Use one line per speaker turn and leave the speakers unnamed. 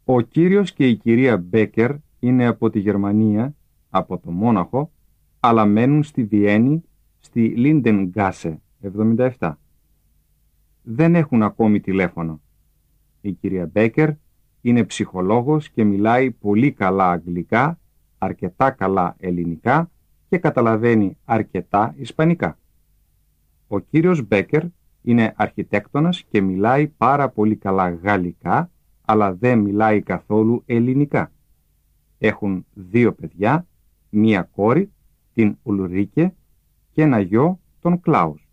Ο κύριος και η κυρία Μπέκερ είναι από τη Γερμανία, από το Μόναχο, αλλά μένουν στη Βιέννη, στη Λίντενγκάσε 77. Δεν έχουν ακόμη τηλέφωνο. Η κυρία Μπέκερ είναι ψυχολόγος και μιλάει πολύ καλά αγγλικά, αρκετά καλά ελληνικά και καταλαβαίνει αρκετά ισπανικά. Ο κύριος Μπέκερ είναι αρχιτέκτονας και μιλάει πάρα πολύ καλά γαλλικά, αλλά δεν μιλάει καθόλου ελληνικά. Έχουν 2 παιδιά, 1 κόρη, την Ουλρίκε, και ένα γιο, τον Κλάους.